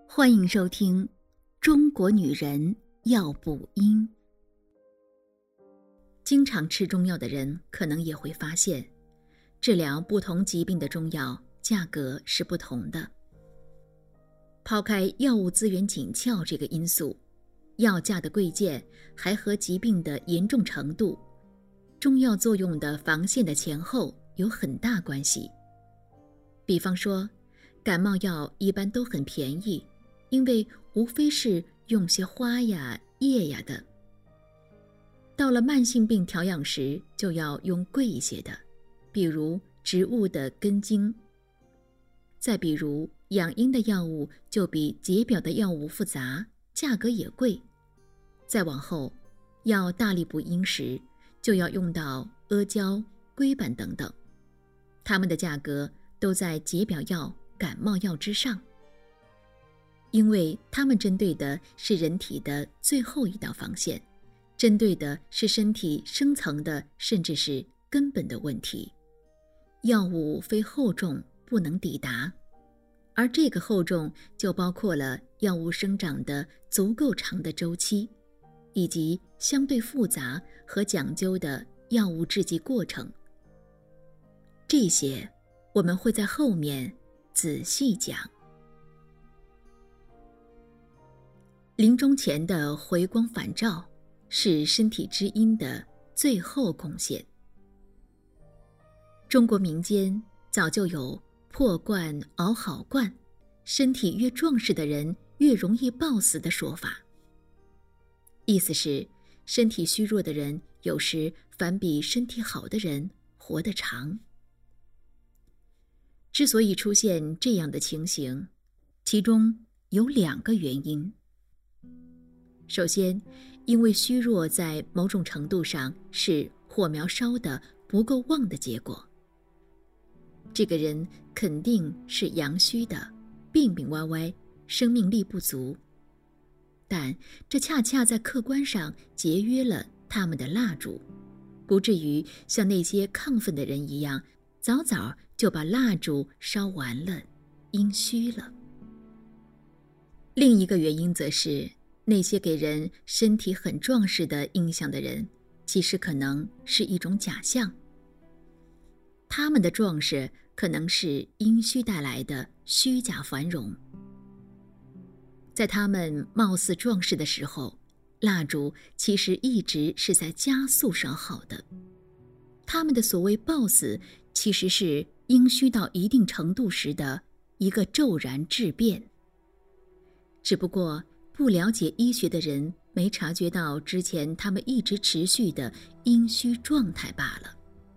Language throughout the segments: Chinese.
欢迎收听《中国女人要补阴》。经常吃中药的人可能也会发现，治疗不同疾病的中药价格是不同的。抛开药物资源紧俏这个因素，药价的贵贱还和疾病的严重程度、中药作用的防线的前后有很大关系。比方说，感冒药一般都很便宜，因为无非是用些花呀、叶呀的。到了慢性病调养时，就要用贵一些的，比如植物的根茎。再比如养阴的药物就比解表的药物复杂，价格也贵。再往后，要大力补阴时，就要用到阿胶、龟板等等，它们的价格都在解表药、感冒药之上。因为它们针对的是人体的最后一道防线，针对的是身体深层的甚至是根本的问题。药物非厚重不能抵达，而这个厚重就包括了药物生长的足够长的周期，以及相对复杂和讲究的药物制剂过程。这些我们会在后面仔细讲。临终前的回光返照是身体之阴的最后贡献。中国民间早就有破罐熬好罐，身体越壮实的人越容易暴死的说法。意思是，身体虚弱的人有时反比身体好的人活得长。之所以出现这样的情形，其中有2个原因。首先，因为虚弱在某种程度上是火苗烧得不够旺的结果。这个人肯定是阳虚的，病病歪歪，生命力不足。但这恰恰在客观上节约了他们的蜡烛，不至于像那些亢奋的人一样，早早就把蜡烛烧完了，阴虚了。另一个原因则是，那些给人身体很壮实的印象的人，其实可能是一种假象。他们的壮实可能是阴虚带来的虚假繁荣。在他们貌似壮实的时候，蜡烛其实一直是在加速烧好的。他们的所谓暴死，其实是阴虚到一定程度时的一个骤然质变。只不过不了解医学的人没察觉到之前他们一直持续的阴虚状态罢了。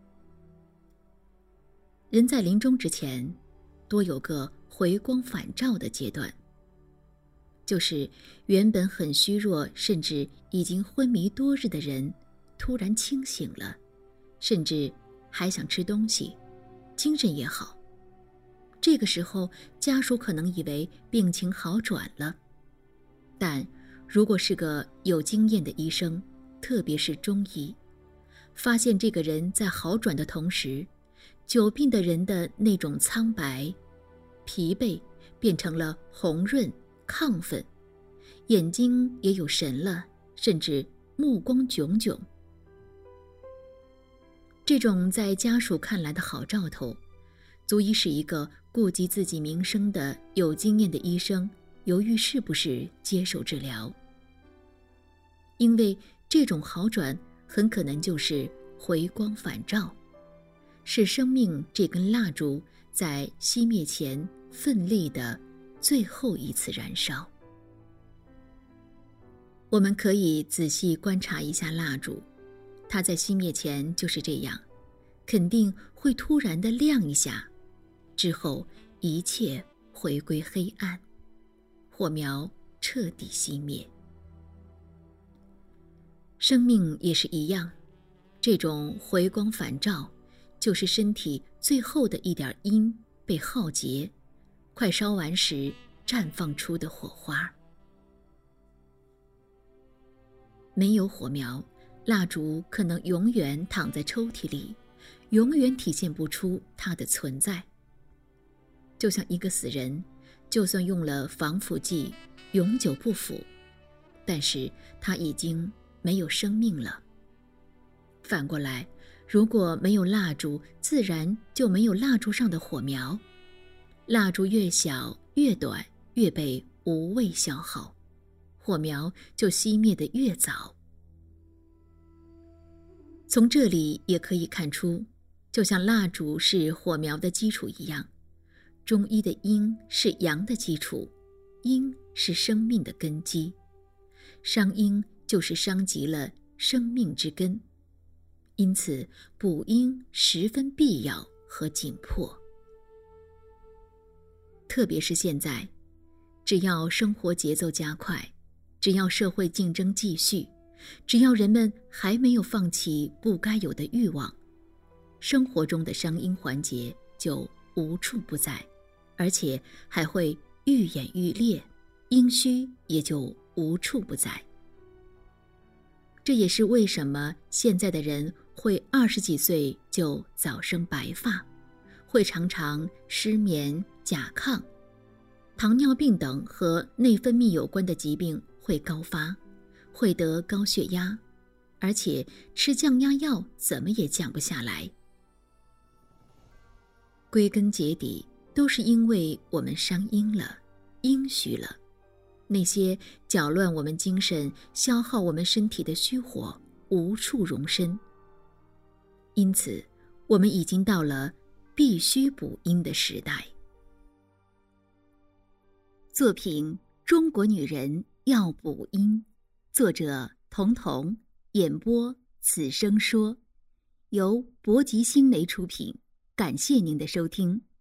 人在临终之前，多有个回光返照的阶段，就是原本很虚弱甚至已经昏迷多日的人突然清醒了，甚至还想吃东西，精神也好。这个时候家属可能以为病情好转了，但如果是个有经验的医生，特别是中医，发现这个人在好转的同时，久病的人的那种苍白、疲惫变成了红润、亢奋，眼睛也有神了，甚至目光炯炯。这种在家属看来的好兆头，足以使一个顾及自己名声的有经验的医生犹豫是不是接受治疗。因为这种好转很可能就是回光返照，是生命这根蜡烛在熄灭前奋力的最后一次燃烧。我们可以仔细观察一下蜡烛，它在熄灭前就是这样，肯定会突然的亮一下，之后一切回归黑暗，火苗彻底熄灭。生命也是一样，这种回光返照就是身体最后的一点阴被耗竭，快烧完时绽放出的火花。没有火苗，蜡烛可能永远躺在抽屉里，永远体现不出它的存在。就像一个死人， 就算用了防腐剂，永久不腐，但是它已经没有生命了。反过来，如果没有蜡烛，自然就没有蜡烛上的火苗。蜡烛越小越短，越被无谓消耗，火苗就熄灭得越早。从这里也可以看出，就像蜡烛是火苗的基础一样，中医的阴是阳的基础，阴是生命的根基，伤阴就是伤及了生命之根，因此补阴十分必要和紧迫。特别是现在，只要生活节奏加快，只要社会竞争继续，只要人们还没有放弃不该有的欲望，生活中的伤阴环节就无处不在，而且还会愈演愈烈，阴虚也就无处不在。这也是为什么现在的人会20几岁就早生白发，会常常失眠、甲亢，糖尿病等和内分泌有关的疾病会高发，会得高血压，而且吃降压药怎么也降不下来。归根结底，都是因为我们伤阴了，阴虚了。那些搅乱我们精神、消耗我们身体的虚火，无处容身。因此，我们已经到了必须补阴的时代。作品《中国女人要补阴》，作者童童，演播此生说，由博吉新媒出品。感谢您的收听。